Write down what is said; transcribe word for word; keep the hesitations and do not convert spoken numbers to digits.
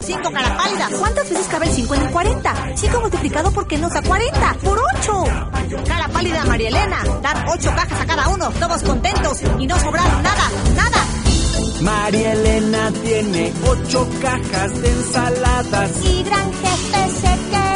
cinco, cara pálida. ¿Cuántas veces cabe el cinco en el cuarenta? cinco multiplicado por qué nos da cuarenta. ¡Por ocho! Cara pálida, María Elena. Dar ocho cajas a cada uno, todos contentos y no sobraron nada, nada. María Elena tiene ocho cajas de ensaladas. Y gran jefe se queda